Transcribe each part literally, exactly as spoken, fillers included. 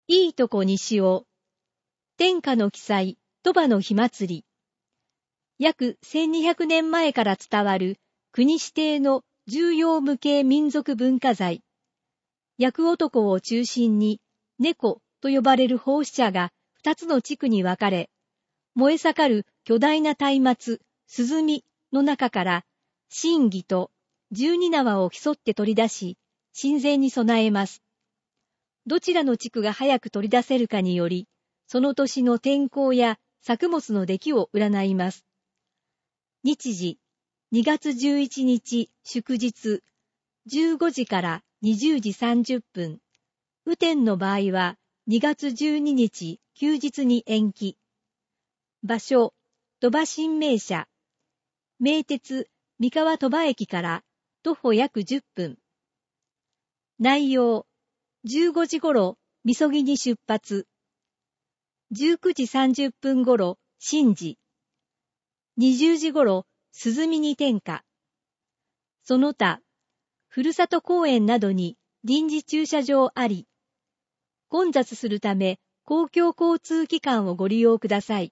いいとこ西尾、天下の記載、鳥羽の火祭り。約せんにひゃくねんまえから伝わる国指定の重要無形民族文化財。役男を中心に猫と呼ばれる奉仕者が二つの地区に分かれ、燃え盛る巨大な松明、鼓の中から神儀と十二縄を競って取り出し、神前に備えます。どちらの地区が早く取り出せるかにより、その年の天候や作物の出来を占います。日時、にがつじゅういちにち祝日、じゅうごじからにじゅうじさんじゅっぷん。雨天の場合はにがつじゅうににち休日に延期。場所、鳥羽新名社。名鉄三河鳥羽駅から徒歩約じゅっぷん。内容、じゅうごじ頃、みそぎに出発。じゅうくじさんじゅっぷん頃、神事。にじゅうじ頃、鼓に点火。その他、ふるさと公園などに臨時駐車場あり、混雑するため公共交通機関をご利用ください。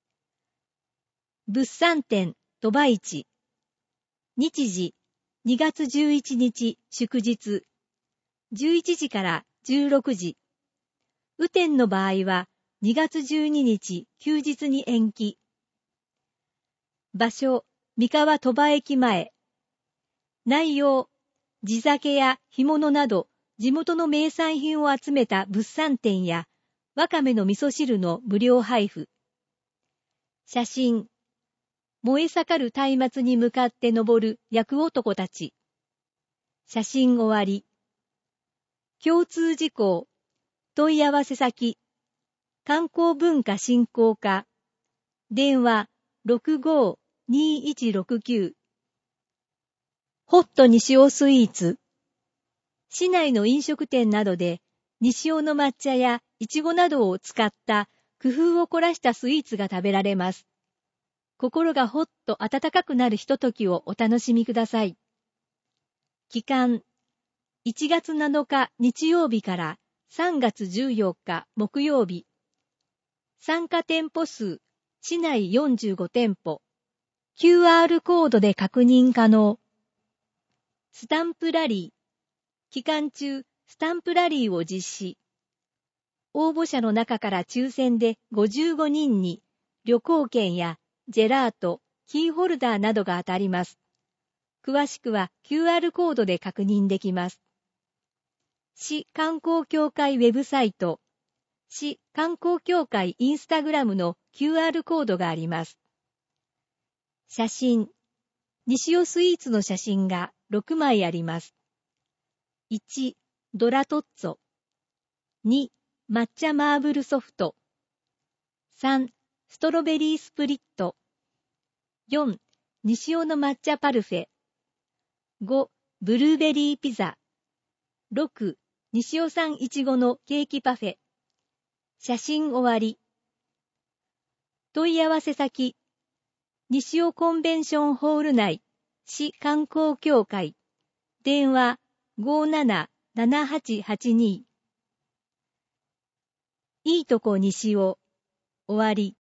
物産展、鳥羽市。日時、にがつじゅういちにち祝日。じゅういちじからじゅうろくじ。雨天の場合はにがつじゅうににち休日に延期。場所、三河鳥羽駅前。内容、地酒や干物など地元の名産品を集めた物産展やわかめの味噌汁の無料配布。写真、燃え盛る松明に向かって登る役男たち。写真終わり。共通事項、問い合わせ先、観光文化振興課、電話 ろくごーにーいちろくきゅう。ホット西尾スイーツ。市内の飲食店などで西尾の抹茶やいちごなどを使った工夫を凝らしたスイーツが食べられます。心がほっと温かくなるひとときをお楽しみください。期間、いちがつなのか日曜日からさんがつじゅうよっか木曜日。参加店舗数、市内よんじゅうごてんぽ。キューアール コードで確認可能。スタンプラリー。期間中、スタンプラリーを実施。応募者の中から抽選でごじゅうごにんに旅行券やジェラート、キーホルダーなどが当たります。詳しくは キューアール コードで確認できます。市観光協会ウェブサイト、市観光協会インスタグラムの キューアール コードがあります。写真、西尾スイーツの写真がろくまいあります。いち、ドラトッツォ。に、抹茶マーブルソフト。さん、ストロベリースプリット。よん、西尾の抹茶パルフェ。ご、ブルーベリーピザ。ろく、西尾産いちごのケーキパフェ。写真終わり。問い合わせ先、西尾コンベンションホール内、市観光協会。電話 ごーななななはちはちに。いいとこ西尾。終わり。